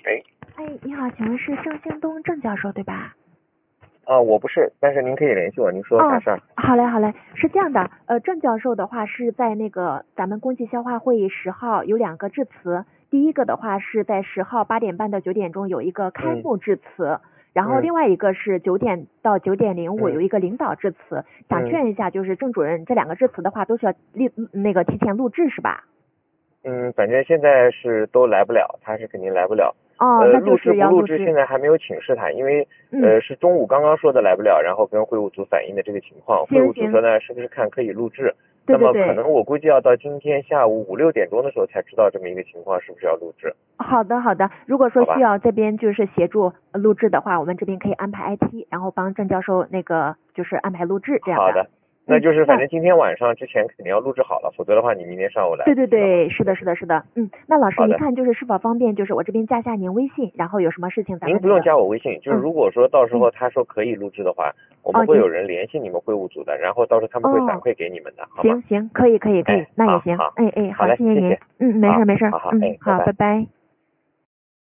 哎， 哎，你好，请问是郑兴东郑教授对吧？ 我不是，但是您可以联系我，您说啥哦， 事儿？ 好嘞，好嘞，是这样的，郑教授的话是在那个咱们公计消化会议10号有2个致辞，第一个的话是在10号8点半到9点钟有一个开幕致辞，然后另外一个是9点到9点05有一个领导致辞，想确认一下，就是郑主任这2个致辞的话都需要提前录制是吧？ 反正现在是都来不了，他是肯定来不了。 哦，那就录制是不录制要录制。 现在还没有请示他，因为是中午刚刚说的来不了，然后跟会务组反映的这个情况，会务组说呢是不是看可以录制？ 对对对。 那么可能我估计要到今天下午5、6点钟的时候才知道这么一个情况是不是要录制。 好的好的，如果说好吧需要这边就是协助录制的话，我们这边可以安排 IT，然后帮郑教授那个就是安排录制这样的。 好的，那就是反正今天晚上之前肯定要录制好了，否则的话你明天上午来。 对对对，是的是的是的，那老师好的一看就是是否方便，就是我这边加下您微信，然后有什么事情咱们您不用加我微信，就是如果说到时候他说可以录制的话，我们会有人联系你们会务组的，然后到时候他们会反馈给你们的，好吗？ 行，可以，那也行。 好， 好，谢谢您。 好嘞，谢谢。 没事， 好， 好， 拜拜。 拜拜。